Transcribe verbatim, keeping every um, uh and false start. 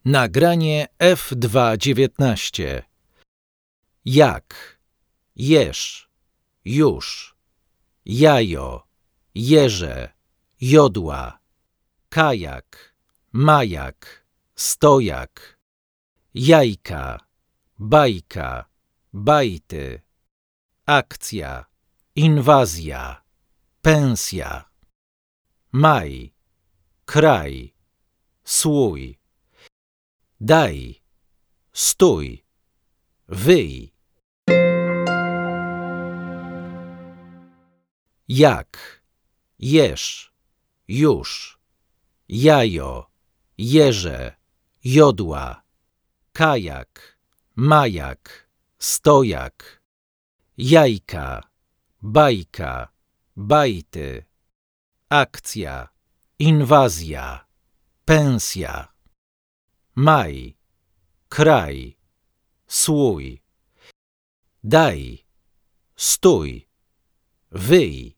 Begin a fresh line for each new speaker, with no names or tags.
Nagranie F dwa dziewiętnaście. Jak, jesz, już, jajo, jeże, jodła, kajak, majak, stojak, jajka, bajka, bajty, akcja, inwazja, pensja, maj, kraj, słój, daj, stój, wyj. Jak, jesz, już, jajo, jeże, jodła, kajak, majak, stojak, jajka, bajka, bajty, akcja, inwazja, pensja, maj, kraj, słój, daj, stój, wyj.